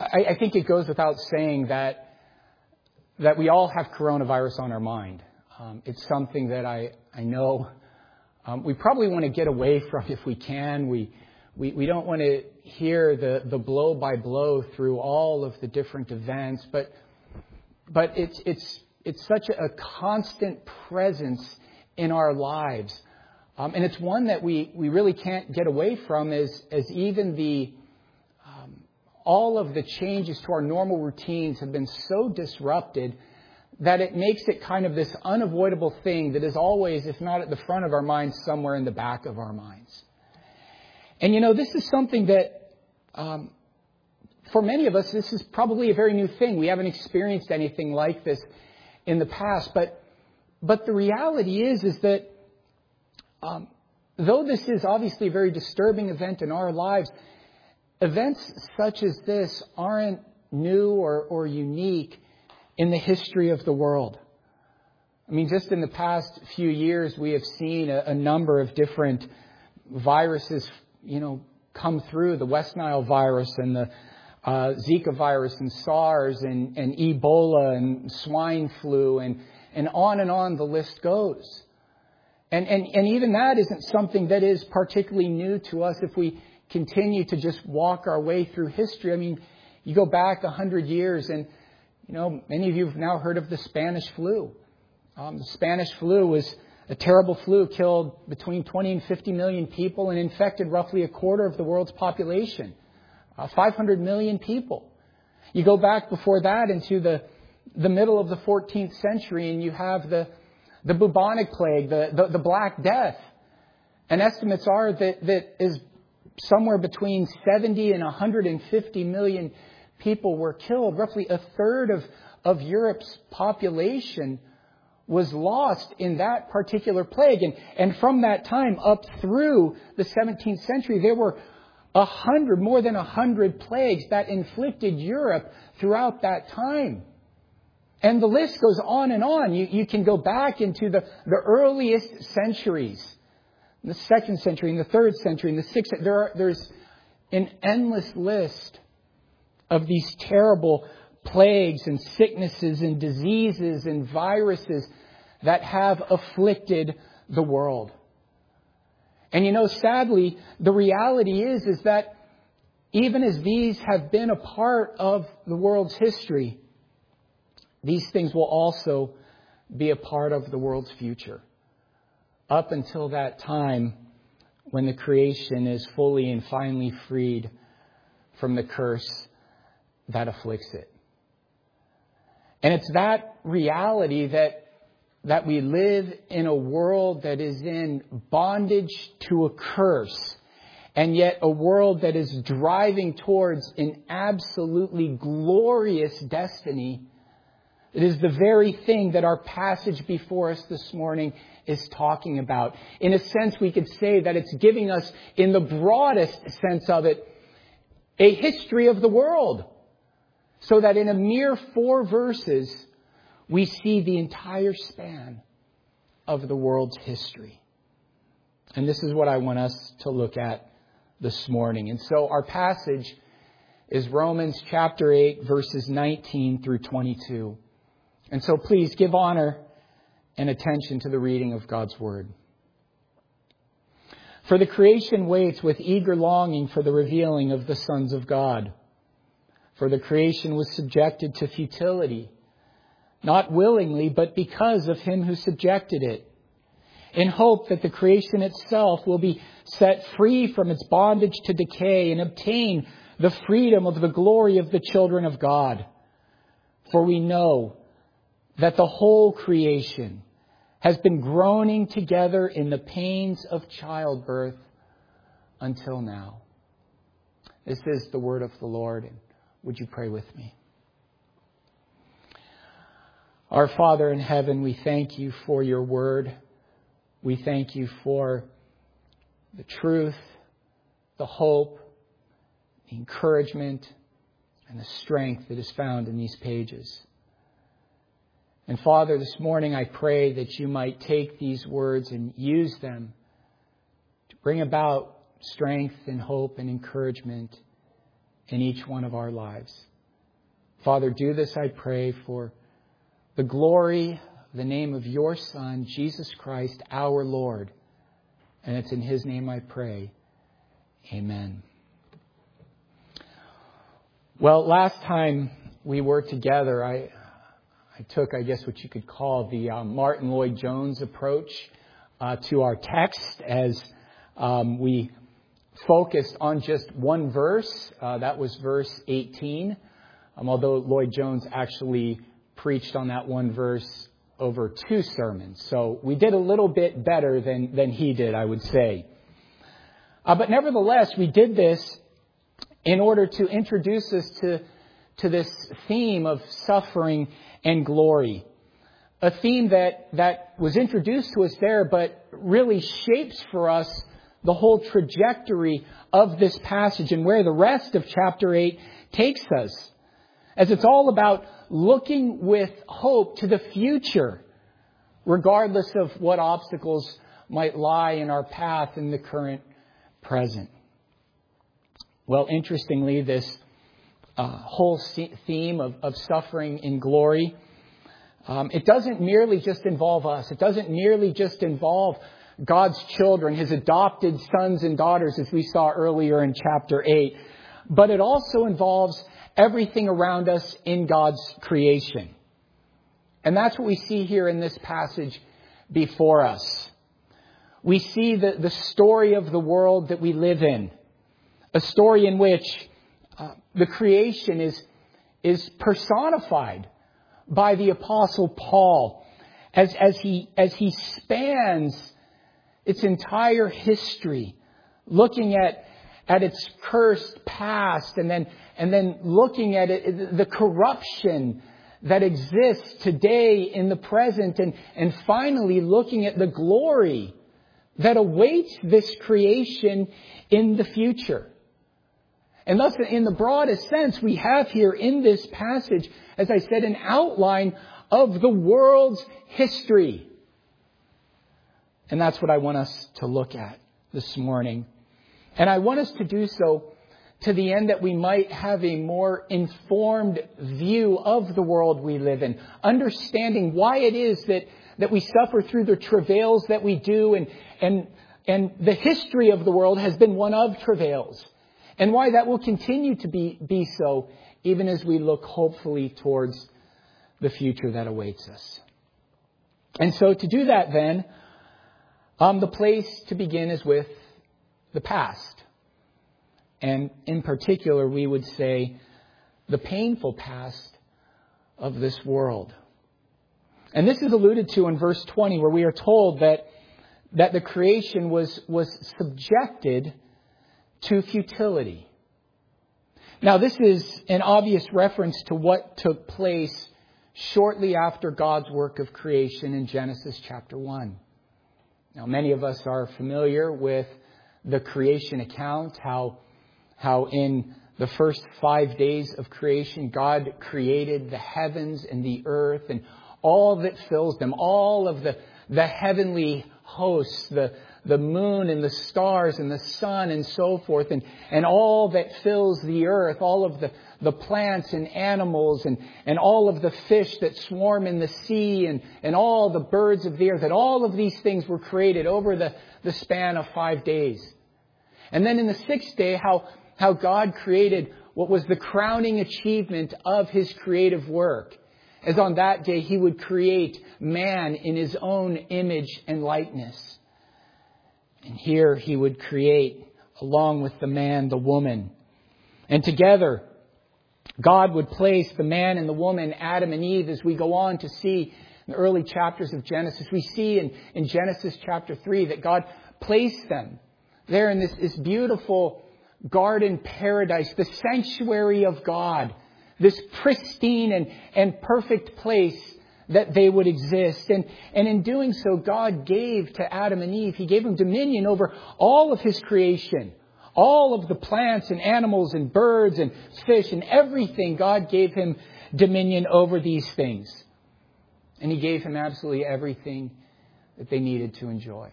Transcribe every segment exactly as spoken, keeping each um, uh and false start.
I, I think it goes without saying that that we all have coronavirus on our mind. Um, it's something that I, I know um, we probably want to get away from if we can. We we, we don't want to hear the, the blow by blow through all of the different events, but but it's it's it's such a constant presence in our lives. Um, and it's one that we, we really can't get away from as, as even the um, all of the changes to our normal routines have been so disrupted that it makes it kind of this unavoidable thing that is always, if not at the front of our minds, somewhere in the back of our minds. And you know, this is something that um, for many of us, this is probably a very new thing. We haven't experienced anything like this in the past. But but the reality is, is that um, though this is obviously a very disturbing event in our lives, events such as this aren't new or, or unique in the history of the world. I mean, just in the past few years, we have seen a, a number of different viruses, you know, come through. The West Nile virus and the uh, Zika virus and SARS and, and Ebola and swine flu and, and on and on the list goes. And, and, and even that isn't something that is particularly new to us if we continue to just walk our way through history. I mean, you go back a hundred years and, you know, many of you have now heard of the Spanish flu. Um, the Spanish flu was a terrible flu, killed between twenty and fifty million people and infected roughly a quarter of the world's population, uh, five hundred million people. You go back before that into the, the middle of the fourteenth century and you have the, the bubonic plague, the, the, the Black Death. And estimates are that, that is somewhere between seventy and one hundred fifty million people were killed. Roughly a third of, of Europe's population was lost in that particular plague. And, and from that time up through the seventeenth century, there were a hundred, more than a hundred plagues that inflicted Europe throughout that time. And the list goes on and on. You, you can go back into the, the earliest centuries, the second century, and the third century, and the sixth. There are, there's an endless list of these terrible plagues and sicknesses and diseases and viruses that have afflicted the world. And you know, sadly, the reality is, is that even as these have been a part of the world's history, these things will also be a part of the world's future. Up until that time when the creation is fully and finally freed from the curse that afflicts it. And it's that reality that that we live in a world that is in bondage to a curse, and yet a world that is driving towards an absolutely glorious destiny. It is the very thing that our passage before us this morning is talking about. In a sense, we could say that it's giving us, in the broadest sense of it, a history of the world. So that in a mere four verses, we see the entire span of the world's history. And this is what I want us to look at this morning. And so our passage is Romans chapter eight, verses nineteen through twenty-two. And so please give honor and attention to the reading of God's Word. For the creation waits with eager longing for the revealing of the sons of God. For the creation was subjected to futility, not willingly, but because of him who subjected it, in hope that the creation itself will be set free from its bondage to decay and obtain the freedom of the glory of the children of God. For we know that the whole creation has been groaning together in the pains of childbirth until now. This is the word of the Lord. Would you pray with me? Our Father in heaven, we thank you for your word. We thank you for the truth, the hope, the encouragement, and the strength that is found in these pages. And Father, this morning I pray that you might take these words and use them to bring about strength and hope and encouragement in each one of our lives. Father, do this, I pray, for the glory, the name of your Son, Jesus Christ, our Lord. And it's in His name I pray. Amen. Well, last time we were together, I I took, I guess, what you could call the uh, Martin Lloyd-Jones approach uh, to our text as um, we focused on just one verse. Uh, that was verse eighteen. Um, although Lloyd-Jones actually preached on that one verse over two sermons. So we did a little bit better than, than he did, I would say. Uh, but nevertheless, we did this in order to introduce us to, to this theme of suffering and glory. A theme that, that was introduced to us there, but really shapes for us the whole trajectory of this passage and where the rest of chapter eight takes us. As it's all about looking with hope to the future, regardless of what obstacles might lie in our path in the current present. Well, interestingly, this uh, whole theme of, of suffering and glory, um, it doesn't merely just involve us. It doesn't merely just involve God's children, His adopted sons and daughters, as we saw earlier in chapter eight. But it also involves everything around us in God's creation. And that's what we see here in this passage before us. We see the, the story of the world that we live in. A story in which uh, the creation is, is personified by the Apostle Paul as, as, he, as he spans its entire history, looking at, at its cursed past and then, and then looking at it, the corruption that exists today in the present, and, and finally looking at the glory that awaits this creation in the future. And thus, in the broadest sense, we have here in this passage, as I said, an outline of the world's history. And that's what I want us to look at this morning. And I want us to do so to the end that we might have a more informed view of the world we live in, understanding why it is that, that we suffer through the travails that we do, and, and, and the history of the world has been one of travails, and why that will continue to be, be so even as we look hopefully towards the future that awaits us. And so to do that then, um, the place to begin is with the past. And in particular, we would say the painful past of this world. And this is alluded to in verse twenty, where we are told that, that the creation was, was subjected to futility. Now, this is an obvious reference to what took place shortly after God's work of creation in Genesis chapter one. Now, many of us are familiar with the creation account, how How in the first five days of creation, God created the heavens and the earth and all that fills them, all of the, the heavenly hosts, the, the moon and the stars and the sun and so forth, and, and all that fills the earth, all of the, the plants and animals and, and all of the fish that swarm in the sea and, and all the birds of the earth, that all of these things were created over the, the span of five days. And then in the sixth day, how How God created what was the crowning achievement of His creative work. As on that day He would create man in His own image and likeness. And here He would create, along with the man, the woman. And together, God would place the man and the woman, Adam and Eve, as we go on to see in the early chapters of Genesis. We see in, in Genesis chapter three that God placed them there in this, this beautiful garden paradise, the sanctuary of God, this pristine and, and perfect place that they would exist. And, and in doing so, God gave to Adam and Eve, He gave them dominion over all of His creation, all of the plants and animals and birds and fish and everything. God gave him dominion over these things. And He gave him absolutely everything that they needed to enjoy.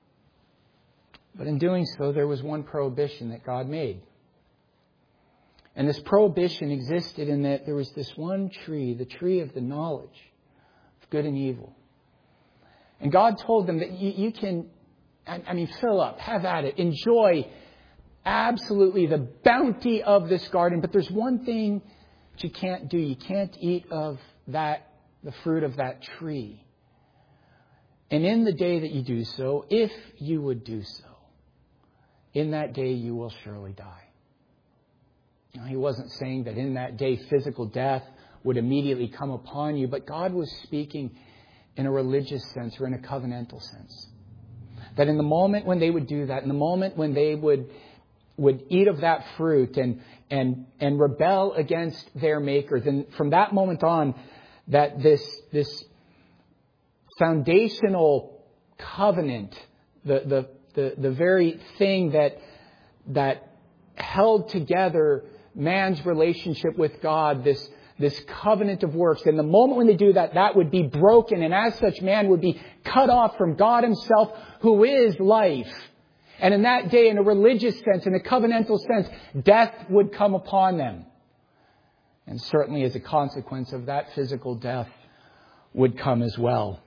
But in doing so, there was one prohibition that God made. And this prohibition existed in that there was this one tree, the tree of the knowledge of good and evil. And God told them that you, you can, I mean, fill up, have at it, enjoy absolutely the bounty of this garden. But there's one thing that you can't do. You can't eat of that, the fruit of that tree. And in the day that you do so, if you would do so, in that day you will surely die. Now, he wasn't saying that in that day physical death would immediately come upon you, but God was speaking in a religious sense or in a covenantal sense. That in the moment when they would do that, in the moment when they would would eat of that fruit and and and rebel against their Maker, then from that moment on, that this this foundational covenant, the the the, the very thing that that held together man's relationship with God, this, this covenant of works. And the moment when they do that, that would be broken. And as such, man would be cut off from God himself, who is life. And in that day, in a religious sense, in a covenantal sense, death would come upon them. And certainly as a consequence of that, physical death would come as well.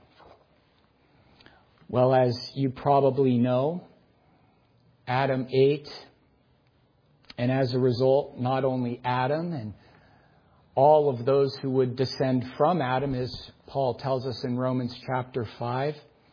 Well, as you probably know, Adam ate. And as a result, not only Adam and all of those who would descend from Adam, as Paul tells us in Romans chapter five,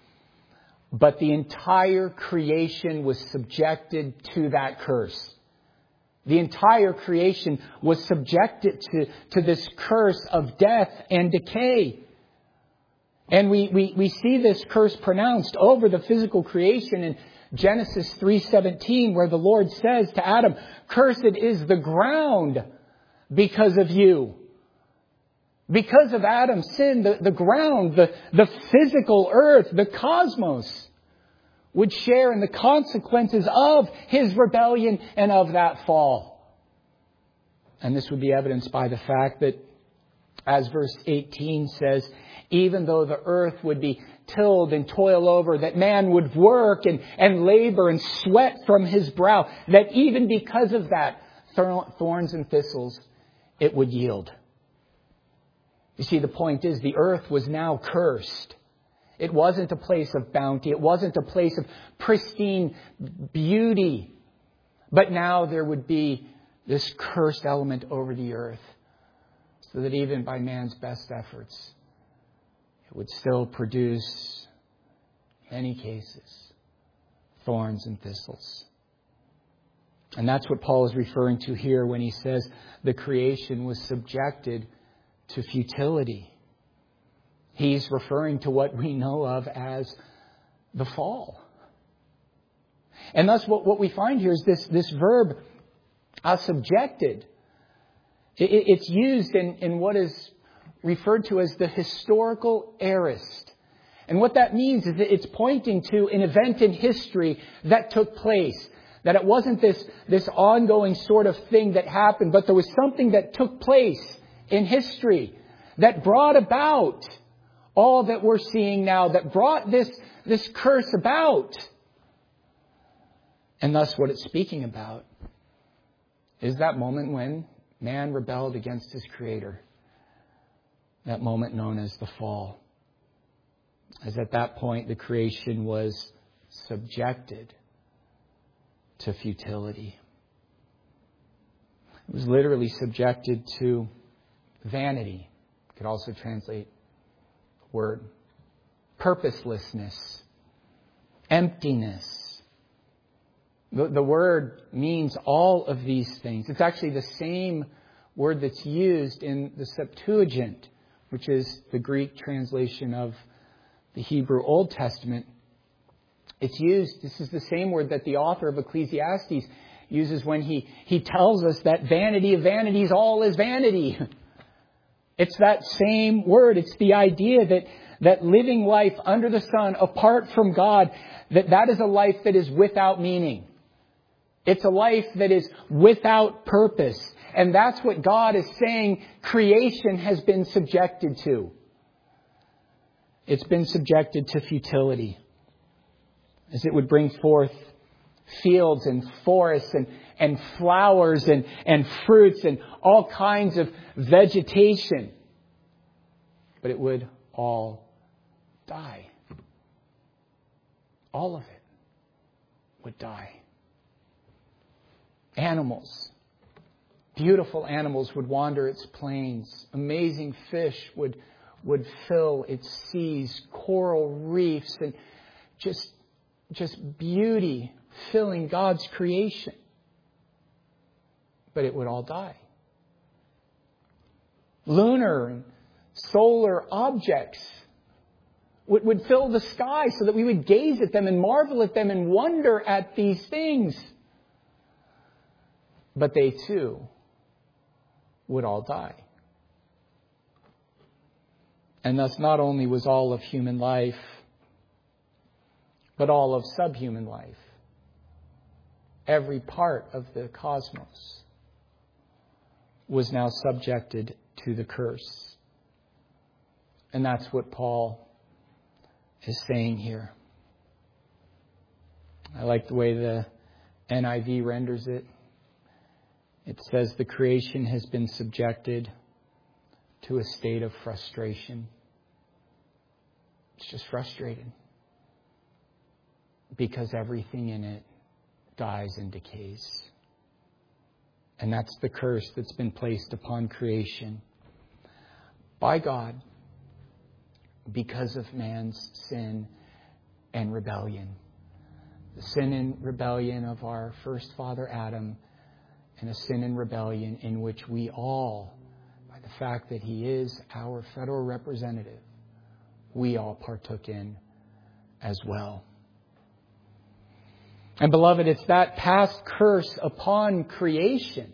but the entire creation was subjected to that curse. The entire creation was subjected to, to this curse of death and decay. And we, we, we see this curse pronounced over the physical creation in Genesis three seventeen, where the Lord says to Adam, "Cursed is the ground because of you." Because of Adam's sin, the, the ground, the, the physical earth, the cosmos would share in the consequences of his rebellion and of that fall. And this would be evidenced by the fact that, as verse eighteen says, even though the earth would be tilled and toil over, that man would work and, and labor and sweat from his brow, that even because of that, thorns and thistles, it would yield. You see, the point is, the earth was now cursed. It wasn't a place of bounty. It wasn't a place of pristine beauty. But now there would be this cursed element over the earth, so that even by man's best efforts, it would still produce, in many cases, thorns and thistles. And that's what Paul is referring to here when he says the creation was subjected to futility. He's referring to what we know of as the fall. And thus what, what we find here is this, this verb, uh, subjected. It, it's used in, in what is referred to as the historical aorist. And what that means is that it's pointing to an event in history that took place. That it wasn't this, this ongoing sort of thing that happened, but there was something that took place in history that brought about all that we're seeing now, that brought this, this curse about. And thus what it's speaking about is that moment when man rebelled against his Creator. That moment known as the fall. As at that point the creation was subjected to futility. It was literally subjected to vanity. You could also translate the word purposelessness, emptiness. The, the word means all of these things. It's actually the same word that's used in the Septuagint, which is the Greek translation of the Hebrew Old Testament. It's used, this is the same word that the author of Ecclesiastes uses when he, he tells us that vanity of vanities, all is vanity. It's that same word. It's the idea that, that living life under the sun, apart from God, that that is a life that is without meaning. It's a life that is without purpose. And that's what God is saying creation has been subjected to. It's been subjected to futility. As it would bring forth fields and forests and, and flowers and, and fruits and all kinds of vegetation. But it would all die. All of it would die. Animals, beautiful animals would wander its plains. Amazing fish would, would fill its seas. Coral reefs and just, just beauty filling God's creation. But it would all die. Lunar and solar objects would, would fill the sky so that we would gaze at them and marvel at them and wonder at these things. But they too would all die. And thus not only was all of human life, but all of subhuman life, every part of the cosmos, was now subjected to the curse. And that's what Paul is saying here. I like the way the N I V renders it. It says the creation has been subjected to a state of frustration. It's just frustrated because everything in it dies and decays. And that's the curse that's been placed upon creation by God because of man's sin and rebellion. The sin and rebellion of our first father Adam, and a sin and rebellion in which we all, by the fact that he is our federal representative, we all partook in as well. And beloved, it's that past curse upon creation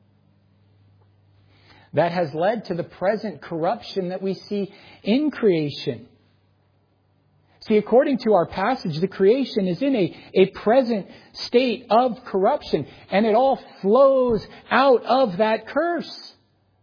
that has led to the present corruption that we see in creation. See, according to our passage, the creation is in a, a present state of corruption, and it all flows out of that curse.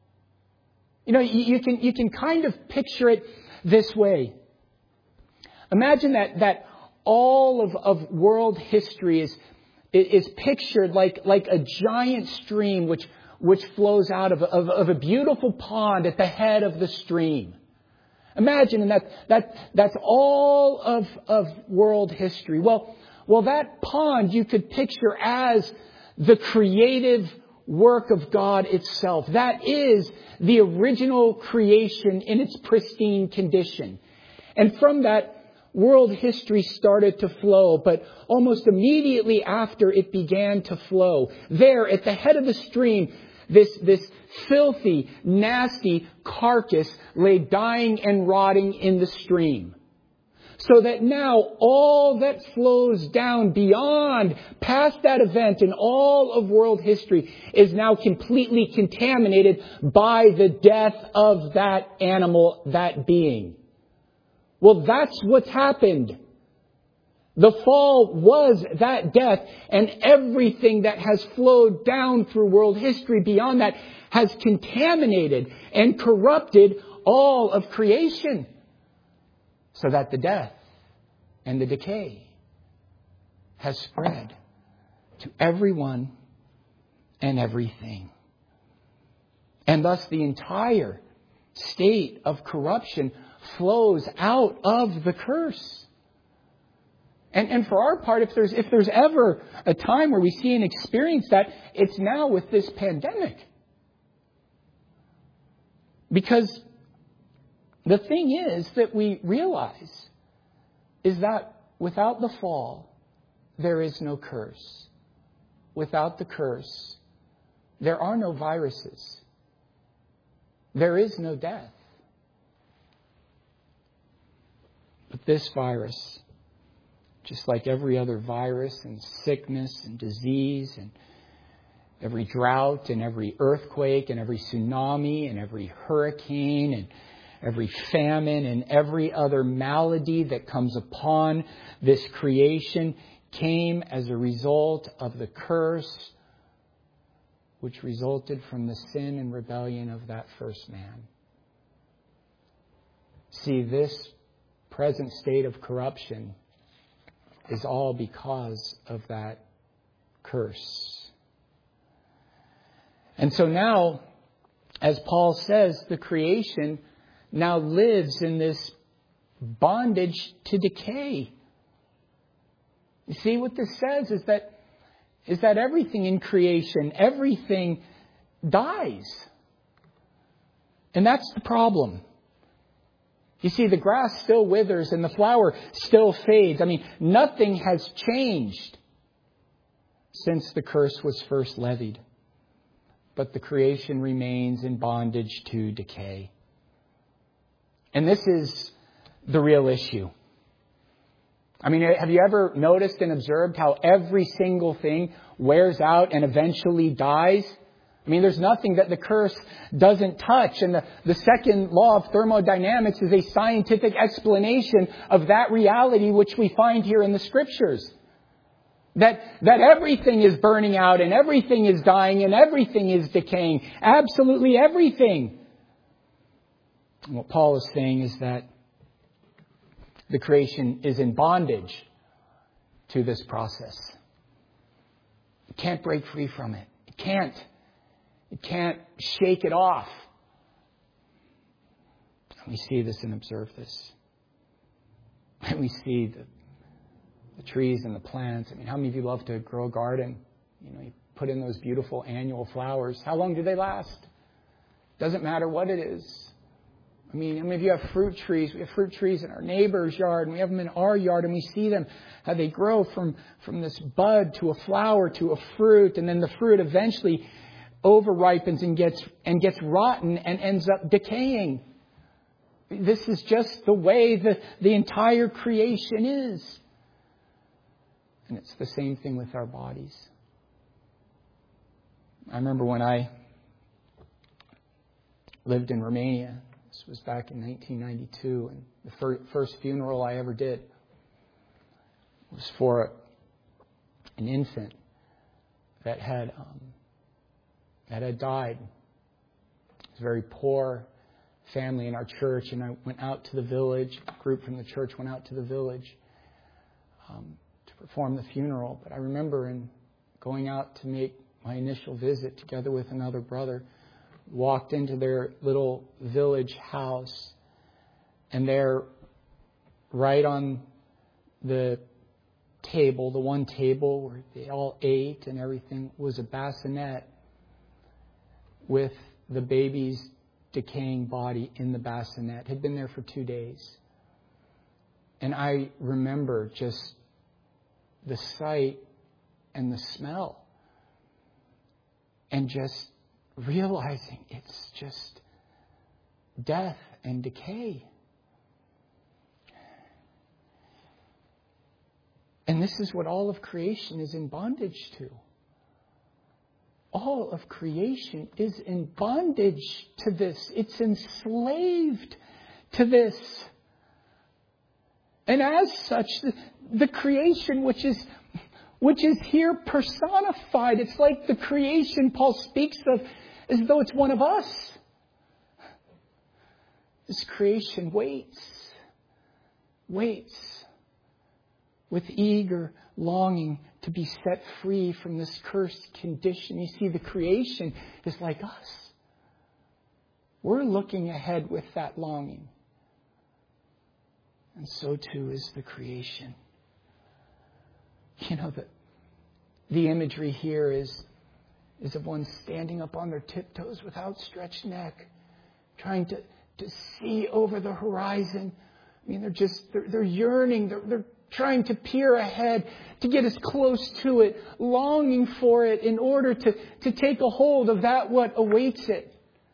You know, you, you can you can kind of picture it this way. Imagine that that all of, of world history is is pictured like like a giant stream which which flows out of, of, of a beautiful pond at the head of the stream. Imagine that that that's all of, of world history. Well, well, that pond you could picture as the creative work of God itself. That is the original creation in its pristine condition. And from that, world history started to flow, but almost immediately after it began to flow, there at the head of the stream, this, this filthy, nasty carcass lay dying and rotting in the stream. So that now all that flows down beyond, past that event in all of world history, is now completely contaminated by the death of that animal, that being. Well, that's what's happened. The fall was that death, and everything that has flowed down through world history beyond that has contaminated and corrupted all of creation. So that the death and the decay has spread to everyone and everything. And thus the entire state of corruption flows out of the curse. And, and for our part, if there's, if there's ever a time where we see and experience that, it's now with this pandemic. Because the thing is that we realize is that without the fall, there is no curse. Without the curse, there are no viruses. There is no death. But this virus, just like every other virus and sickness and disease and every drought and every earthquake and every tsunami and every hurricane and every famine and every other malady that comes upon this creation came as a result of the curse which resulted from the sin and rebellion of that first man. See, this present state of corruption is all because of that curse. And so now, as Paul says, the creation now lives in this bondage to decay. You see, what this says is that is that everything in creation, everything dies. And that's the problem. You see, the grass still withers and the flower still fades. I mean, nothing has changed since the curse was first levied. But the creation remains in bondage to decay. And this is the real issue. I mean, have you ever noticed and observed how every single thing wears out and eventually dies? I mean, there's nothing that the curse doesn't touch. And the, the second law of thermodynamics is a scientific explanation of that reality which we find here in the Scriptures. That, that everything is burning out and everything is dying and everything is decaying. Absolutely everything. And what Paul is saying is that the creation is in bondage to this process. It can't break free from it. It can't. It can't shake it off. And we see this and observe this. And we see the, the trees and the plants. I mean, how many of you love to grow a garden? You know, you put in those beautiful annual flowers. How long do they last? Doesn't matter what it is. I mean, I mean, if you have fruit trees, we have fruit trees in our neighbor's yard, and we have them in our yard, and we see them, how they grow from, from this bud to a flower to a fruit, and then the fruit eventually overripens and gets and gets rotten and ends up decaying. This is just the way the, the entire creation is. And it's the same thing with our bodies. I remember when I lived in Romania. This was back in nineteen ninety-two, and the fir- first funeral I ever did was for an infant that had um, that had died. It was a very poor family in our church, and I went out to the village. A group from the church went out to the village um, to perform the funeral. But I remember in going out to make my initial visit together with another brother, walked into their little village house, and there, right on the table, the one table where they all ate and everything, was a bassinet with the baby's decaying body in the bassinet. It had been there for two days. And I remember just the sight and the smell, and just realizing it's just death and decay. And this is what all of creation is in bondage to. All of creation is in bondage to this. It's enslaved to this. And as such, the, the creation which is which is here personified, it's like the creation Paul speaks of as though it's one of us. This creation waits, waits with eager longing to be set free from this cursed condition. You see, the creation is like us. We're looking ahead with that longing. And so too is the creation. You know, the, the imagery here is is of one standing up on their tiptoes with outstretched neck, trying to, to see over the horizon. I mean, they're just, they're, they're yearning, they're, they're trying to peer ahead, to get as close to it, longing for it in order to, to take a hold of that what awaits it.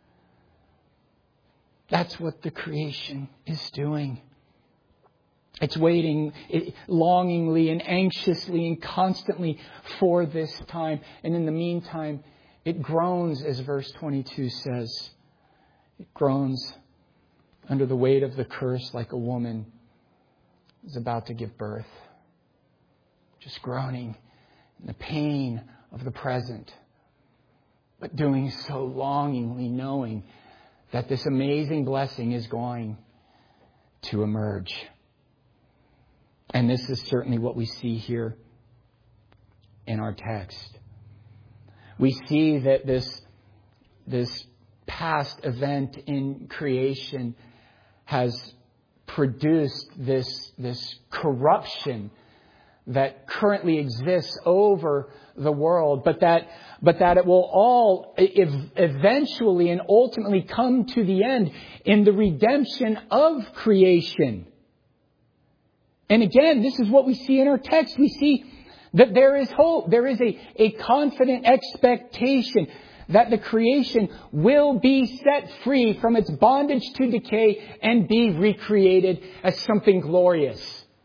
That's what the creation is doing. It's waiting longingly and anxiously and constantly for this time. And in the meantime, it groans, as verse twenty-two says. It groans under the weight of the curse like a woman is about to give birth. Just groaning in the pain of the present, but doing so longingly, knowing that this amazing blessing is going to emerge. And this is certainly what we see here in our text. We see that this this past event in creation has produced this, this corruption that currently exists over the world, but that, but that it will all ev- eventually and ultimately come to the end in the redemption of creation. And again, this is what we see in our text. We see that there is hope. There is a, a confident expectation that the creation will be set free from its bondage to decay and be recreated as something glorious.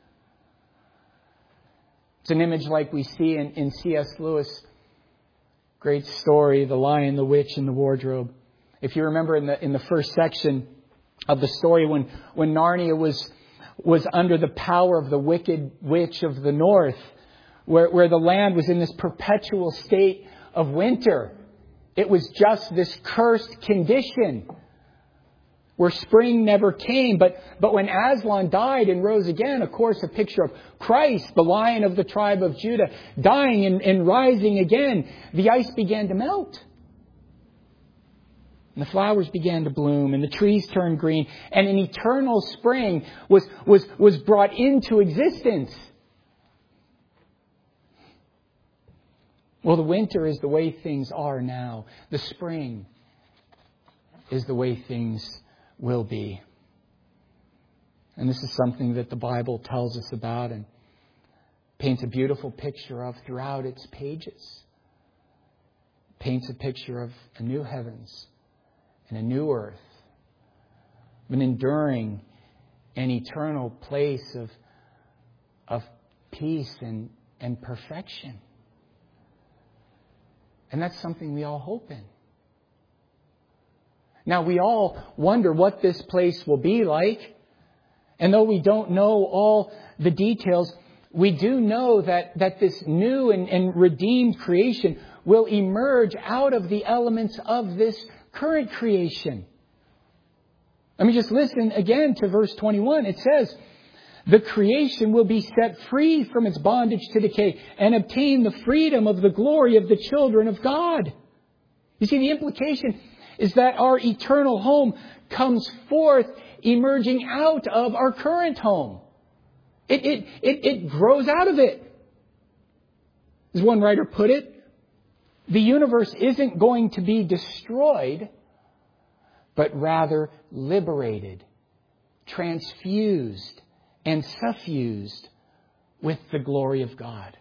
It's an image like we see in, in C S Lewis' great story, The Lion, the Witch, and the Wardrobe. If you remember in the in the first section of the story, when, when Narnia was was under the power of the wicked witch of the north, where, where the land was in this perpetual state of winter. It was just this cursed condition where spring never came. But, but when Aslan died and rose again, of course, a picture of Christ, the Lion of the tribe of Judah, dying and, and rising again, the ice began to melt. And the flowers began to bloom and the trees turned green. And an eternal spring was, was, was brought into existence. Well, the winter is the way things are now. The spring is the way things will be. And this is something that the Bible tells us about and paints a beautiful picture of throughout its pages. It paints a picture of a new heavens and a new earth, an enduring and eternal place of, of peace and, and perfection. And that's something we all hope in. Now, we all wonder what this place will be like. And though we don't know all the details, we do know that, that this new and, and redeemed creation will emerge out of the elements of this current creation. Let me just listen again to verse twenty-one. It says, the creation will be set free from its bondage to decay and obtain the freedom of the glory of the children of God. You see, the implication is that our eternal home comes forth emerging out of our current home. It, it, it, it grows out of it. As one writer put it, the universe isn't going to be destroyed, but rather liberated, transfused, and suffused with the glory of God.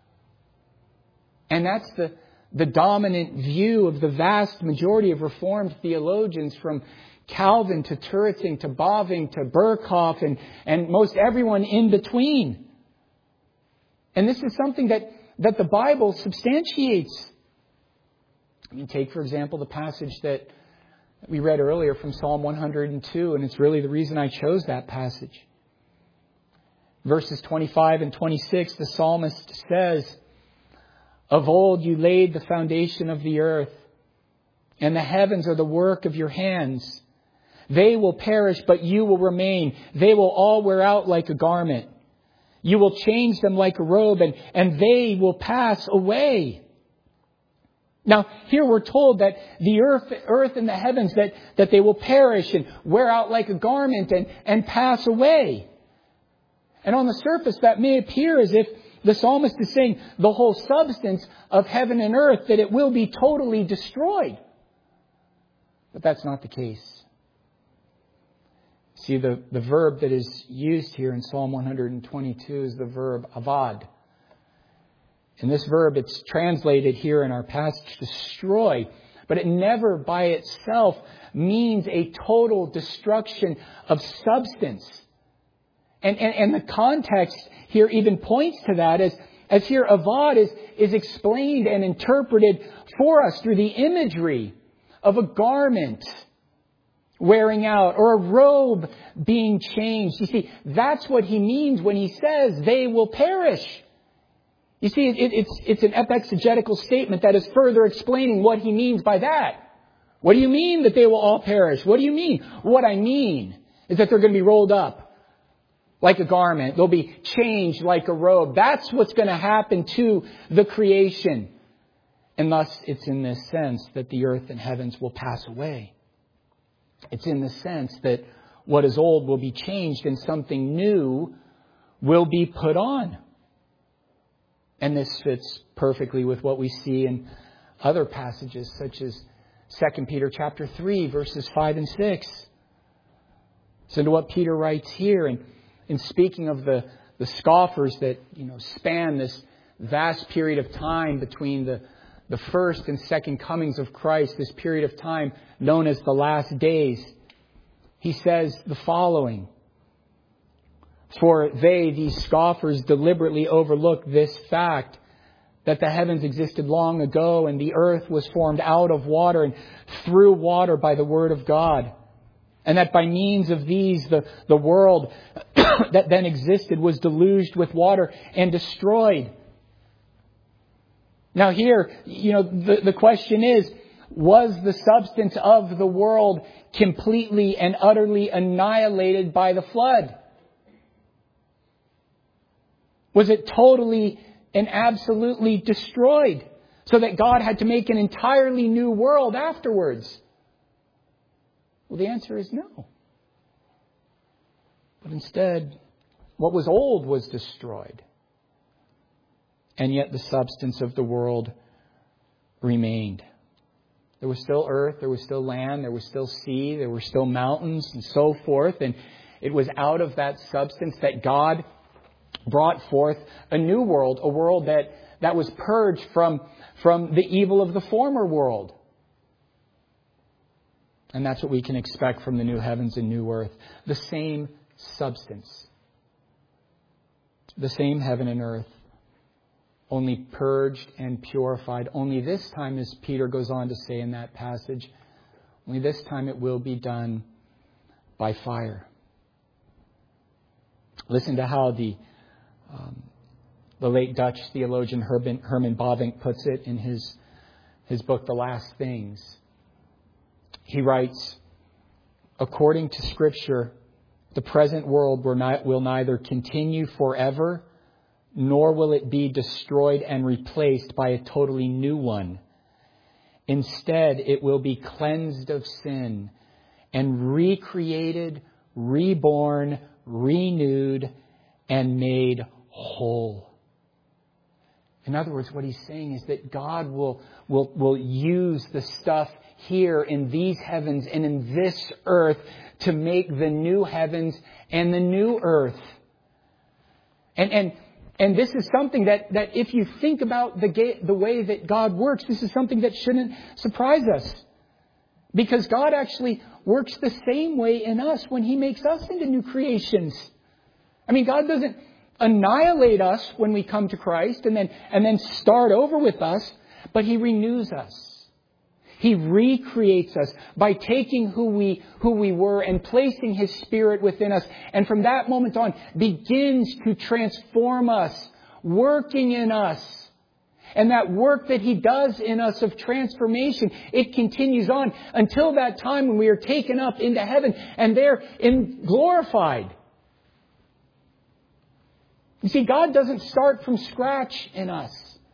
And that's the, the dominant view of the vast majority of Reformed theologians, from Calvin to Turreting to Bavinck to Berkhoff and, and most everyone in between. And this is something that, that the Bible substantiates. I mean, take, for example, the passage that we read earlier from Psalm one hundred two, and it's really the reason I chose that passage. Verses twenty-five and twenty-six, the psalmist says, of old you laid the foundation of the earth, and the heavens are the work of your hands. They will perish, but you will remain. They will all wear out like a garment. You will change them like a robe, and, and they will pass away. Now, here we're told that the earth, earth and the heavens, that, that they will perish and wear out like a garment and, and pass away. And on the surface, that may appear as if the psalmist is saying the whole substance of heaven and earth, that it will be totally destroyed. But that's not the case. See, the, the verb that is used here in Psalm one hundred twenty-two is the verb avad. And this verb, it's translated here in our passage, destroy. But it never by itself means a total destruction of substance. And, and, and the context here even points to that, as, as here avad is, is explained and interpreted for us through the imagery of a garment wearing out or a robe being changed. You see, that's what he means when he says they will perish. You see, it, it's, it's an exegetical statement that is further explaining what he means by that. What do you mean that they will all perish? What do you mean? What I mean is that they're going to be rolled up like a garment. They'll be changed like a robe. That's what's going to happen to the creation. And thus, it's in this sense that the earth and heavens will pass away. It's in the sense that what is old will be changed and something new will be put on. And this fits perfectly with what we see in other passages, such as Second Peter chapter three, verses five and six. So to what Peter writes here, and in speaking of the, the scoffers that, you know, span this vast period of time between the, the first and second comings of Christ, this period of time known as the last days, he says the following: "For they, these scoffers, deliberately overlook this fact, that the heavens existed long ago, and the earth was formed out of water and through water by the word of God. And that by means of these, the, the world that then existed was deluged with water and destroyed." Now here, you know, the, the question is, was the substance of the world completely and utterly annihilated by the flood? Was it totally and absolutely destroyed, so that God had to make an entirely new world afterwards? Well, the answer is no. But instead, what was old was destroyed. And yet the substance of the world remained. There was still earth, there was still land, there was still sea, there were still mountains and so forth. And it was out of that substance that God brought forth a new world, a world that, that was purged from, from the evil of the former world. And that's what we can expect from the new heavens and new earth. The same substance. The same heaven and earth. Only purged and purified. Only this time, as Peter goes on to say in that passage, only this time it will be done by fire. Listen to how the um, the late Dutch theologian Herman, Herman Bavinck puts it in his, his book, The Last Things. He writes, "According to Scripture, the present world will, not, will neither continue forever, nor will it be destroyed and replaced by a totally new one. Instead, it will be cleansed of sin and recreated, reborn, renewed, and made whole." In other words, what he's saying is that God will, will, will use the stuff here in these heavens and in this earth to make the new heavens and the new earth. And, and, And this is something that, that if you think about the, ga- the way that God works, this is something that shouldn't surprise us. Because God actually works the same way in us when He makes us into new creations. I mean, God doesn't annihilate us when we come to Christ and then, and then start over with us, but He renews us. He recreates us by taking who we, who we were and placing His Spirit within us. And from that moment on, begins to transform us, working in us. And that work that He does in us of transformation, it continues on until that time when we are taken up into heaven and there in glorified. You see, God doesn't start from scratch in us,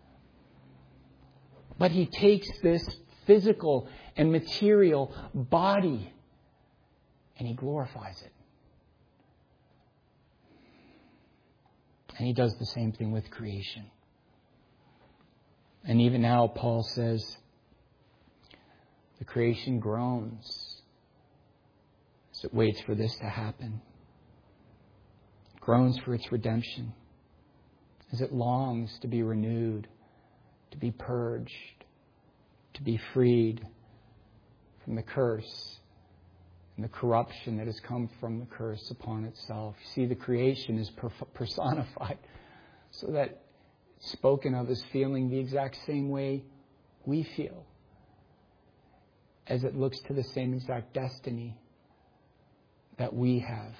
but He takes this physical and material body and He glorifies it. And He does the same thing with creation. And even now, Paul says, the creation groans as it waits for this to happen. It groans for its redemption, as it longs to be renewed, to be purged, to be freed from the curse and the corruption that has come from the curse upon itself. You see, the creation is personified so that it's spoken of as feeling the exact same way we feel, as it looks to the same exact destiny that we have.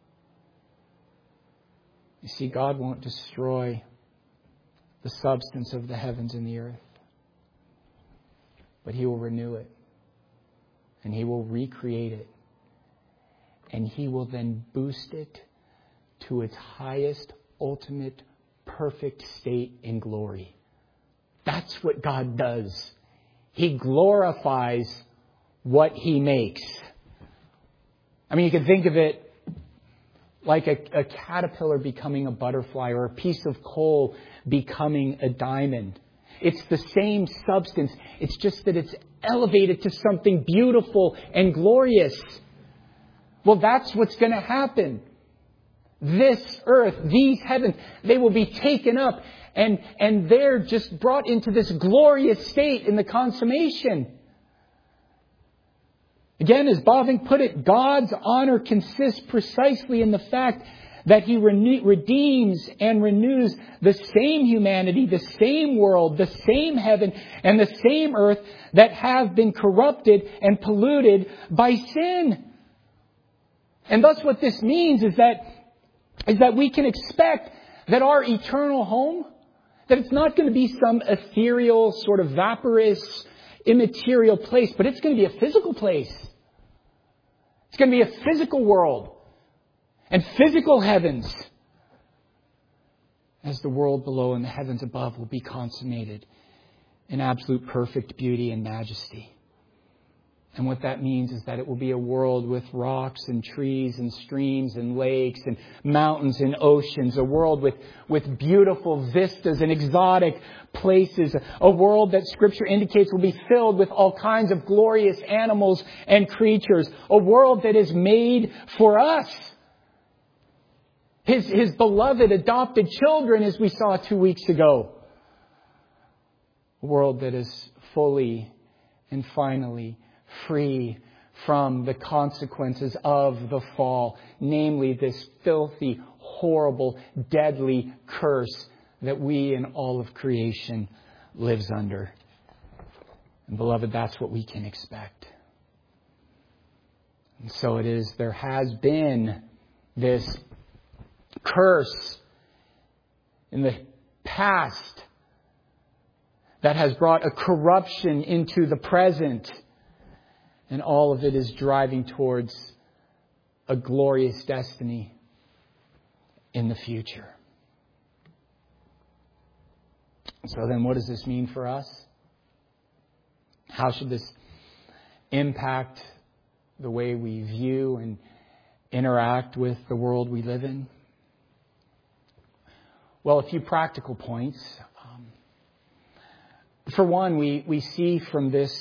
You see, God won't destroy the substance of the heavens and the earth, but He will renew it, and He will recreate it, and He will then boost it to its highest, ultimate, perfect state in glory That's what God does. He glorifies what He makes. I mean, you can think of it like a, a caterpillar becoming a butterfly or a piece of coal becoming a diamond. It's the same substance. It's just that it's elevated to something beautiful and glorious. Well, that's what's going to happen. This earth, these heavens, they will be taken up and, and they're just brought into this glorious state in the consummation. Again, as Bavinck put it, God's honor consists precisely in the fact that He redeems and renews the same humanity, the same world, the same heaven, and the same earth that have been corrupted and polluted by sin. And thus what this means is that, is that we can expect that our eternal home, that it's not going to be some ethereal, sort of vaporous, immaterial place, but it's going to be a physical place. It's going to be a physical world and physical heavens, as the world below and the heavens above will be consummated in absolute perfect beauty and majesty. And what that means is that it will be a world with rocks and trees and streams and lakes and mountains and oceans. A world with, with beautiful vistas and exotic places. A world that Scripture indicates will be filled with all kinds of glorious animals and creatures. A world that is made for us. His, his beloved adopted children, as we saw two weeks ago. A world that is fully and finally free from the consequences of the fall, namely this filthy, horrible, deadly curse that we and all of creation lives under. And beloved, that's what we can expect. And so it is, there has been this curse in the past that has brought a corruption into the present. And all of it is driving towards a glorious destiny in the future. So then what does this mean for us? How should this impact the way we view and interact with the world we live in? Well, a few practical points. Um, for one, we, we see from this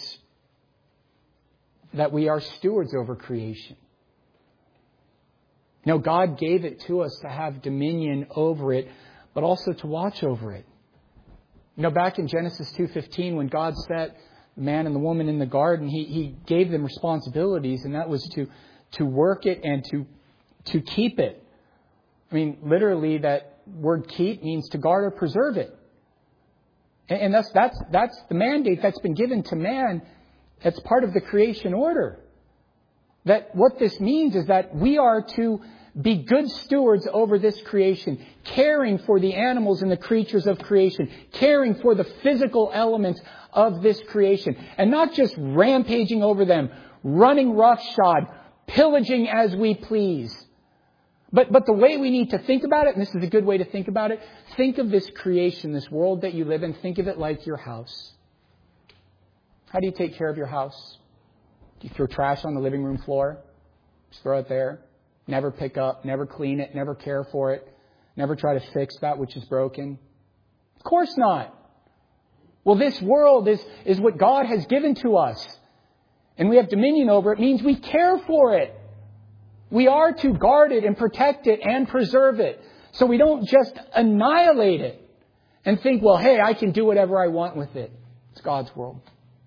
that we are stewards over creation. You know, God gave it to us to have dominion over it, but also to watch over it. You know, back in Genesis two fifteen, when God set the man and the woman in the garden, He, he gave them responsibilities, and that was to, to work it and to, to keep it. I mean, literally, that word keep means to guard or preserve it. And, and that's, that's, that's the mandate that's been given to man. That's part of the creation order. That what this means is that we are to be good stewards over this creation, caring for the animals and the creatures of creation, caring for the physical elements of this creation, and not just rampaging over them, running roughshod, pillaging as we please. But, but the way we need to think about it, and this is a good way to think about it, think of this creation, this world that you live in, think of it like your house. How do you take care of your house? Do you throw trash on the living room floor? Just throw it there. Never pick up, never clean it, never care for it. Never try to fix that which is broken. Of course not. Well, this world is, is what God has given to us. And we have dominion over it. It means we care for it. We are to guard it and protect it and preserve it. So we don't just annihilate it and think, well, hey, I can do whatever I want with it. It's God's world.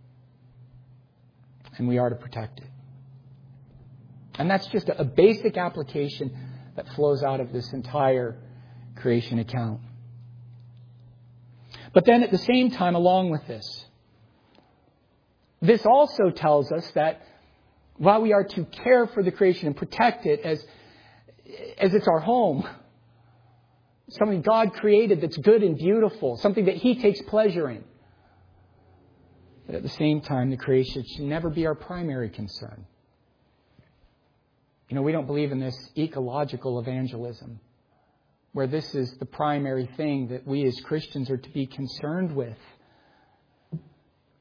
And we are to protect it. And that's just a basic application that flows out of this entire creation account. But then at the same time, along with this, this also tells us that while we are to care for the creation and protect it as, as it's our home, something God created that's good and beautiful, something that He takes pleasure in, but at the same time, the creation should never be our primary concern. You know, we don't believe in this ecological evangelism, where this is the primary thing that we as Christians are to be concerned with.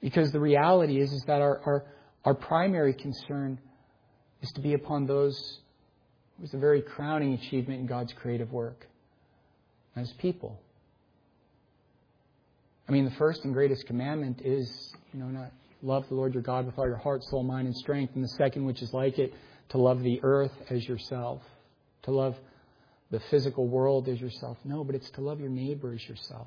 Because the reality is, is that our, our, our primary concern is to be upon those who is the very crowning achievement in God's creative work, as people. I mean, the first and greatest commandment is, you know, not love the Lord your God with all your heart, soul, mind, and strength. And the second, which is like it, to love the earth as yourself. To love the physical world as yourself. No, but it's to love your neighbor as yourself.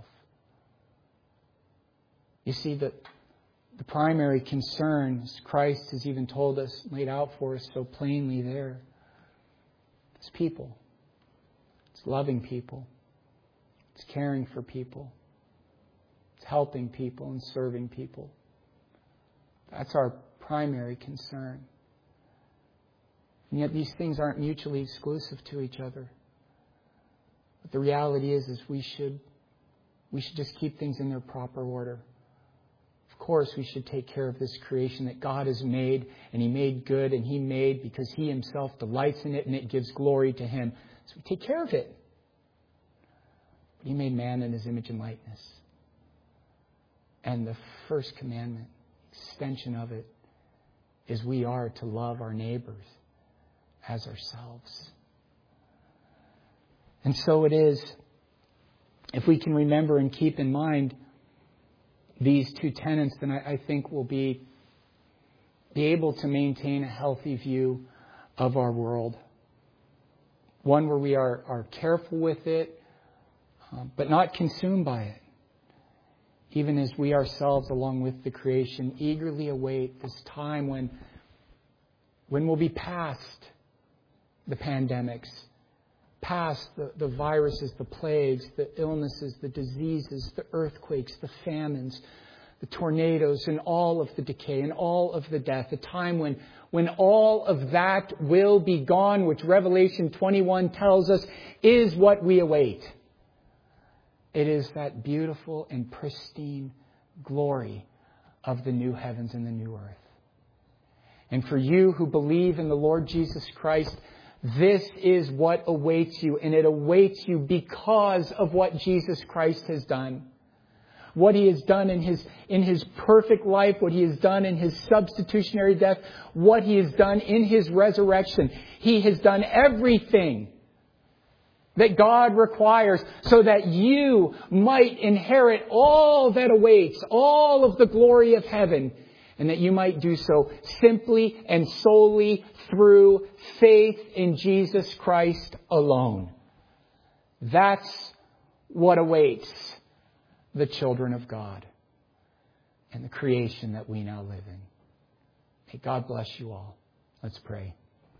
You see, that the primary concern, as Christ has even told us, laid out for us so plainly there, is people. It's loving people. It's caring for people. It's helping people and serving people. That's our primary concern. And yet these things aren't mutually exclusive to each other. But the reality is, is we should, we should just keep things in their proper order. Of course, we should take care of this creation that God has made, and He made good, and He made because He Himself delights in it, and it gives glory to Him. So we take care of it. But He made man in His image and likeness. And the first commandment, extension of it, is we are to love our neighbors as ourselves. And so it is, if we can remember and keep in mind these two tenets, then I, I think we'll be, be able to maintain a healthy view of our world. One where we are, are careful with it, uh, but not consumed by it. Even as we ourselves, along with the creation, eagerly await this time when, when we'll be past the pandemics, past the, the viruses, the plagues, the illnesses, the diseases, the earthquakes, the famines, the tornadoes, and all of the decay and all of the death. A time when, when all of that will be gone, which Revelation twenty-one tells us is what we await. It is that beautiful and pristine glory of the new heavens and the new earth. And for you who believe in the Lord Jesus Christ, this is what awaits you. And it awaits you because of what Jesus Christ has done. What He has done in His, in His perfect life, what He has done in His substitutionary death, what He has done in His resurrection. He has done everything that God requires so that you might inherit all that awaits, all of the glory of heaven, and that you might do so simply and solely through faith in Jesus Christ alone. That's what awaits the children of God and the creation that we now live in. May God bless you all. Let's pray.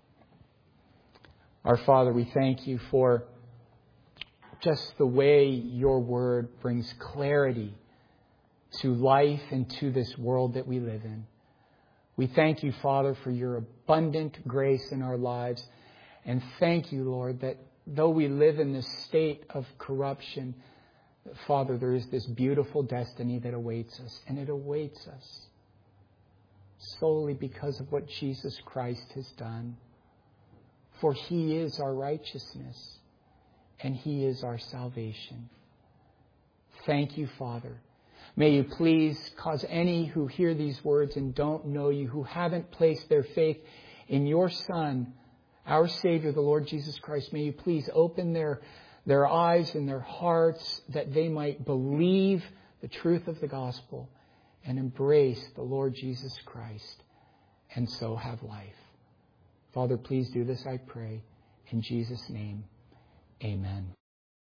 Our Father, we thank You for just the way Your word brings clarity to life and to this world that we live in. We thank You, Father, for Your abundant grace in our lives. And thank You, Lord, that though we live in this state of corruption, Father, there is this beautiful destiny that awaits us. And it awaits us solely because of what Jesus Christ has done. For He is our righteousness. And He is our salvation. Thank You, Father. May You please cause any who hear these words and don't know You, who haven't placed their faith in Your Son, our Savior, the Lord Jesus Christ, may You please open their, their eyes and their hearts that they might believe the truth of the gospel and embrace the Lord Jesus Christ and so have life. Father, please do this, I pray. In Jesus' name. Amen.